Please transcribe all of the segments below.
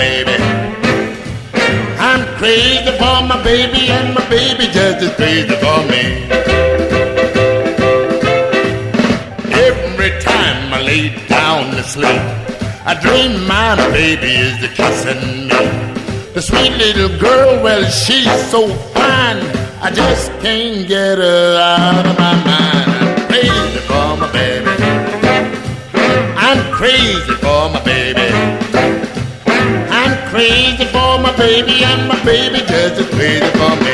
baby. I'm crazy for my baby, and my baby just as crazy for me. Every time I lay down to sleep, I dream my baby is kissing me. The sweet little girl, well, she's so fine, I just can't get her out of my mind. I'm crazy for my baby. I'm crazy for my baby. I'm crazy for my baby, and my baby just as crazy for me.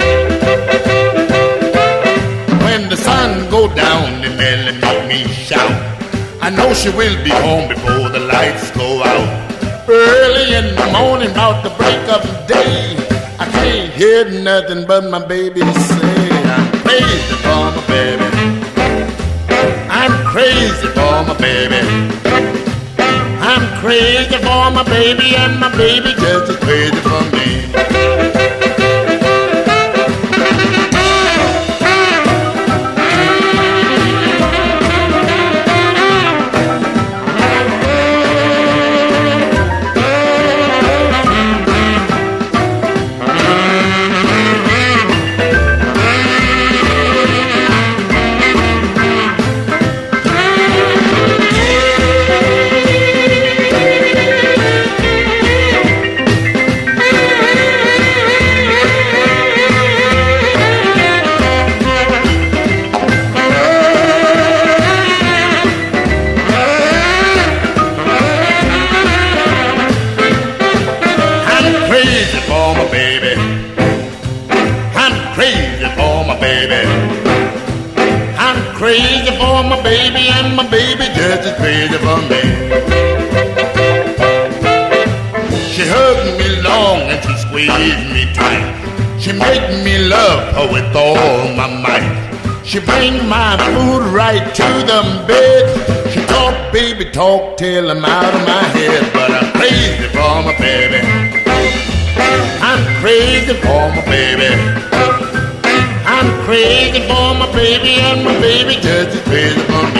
When the sun go down and Nellie make me shout, I know she will be home before the lights go out. Early in the morning, about the break of day, I can't hear nothing but my baby say, I'm crazy for my baby. I'm crazy for my baby. I'm crazy for my baby, and my baby just as crazy for me. Crazy for my baby, and my baby just as crazy for me. She hugged me long and she squeezed me tight. She made me love her with all my might. She bring my food right to the bed. She talk, baby, talk till I'm out of my head. But I'm crazy for my baby. I'm crazy for my baby. I'm crazy for my baby, and my baby just as crazy for me.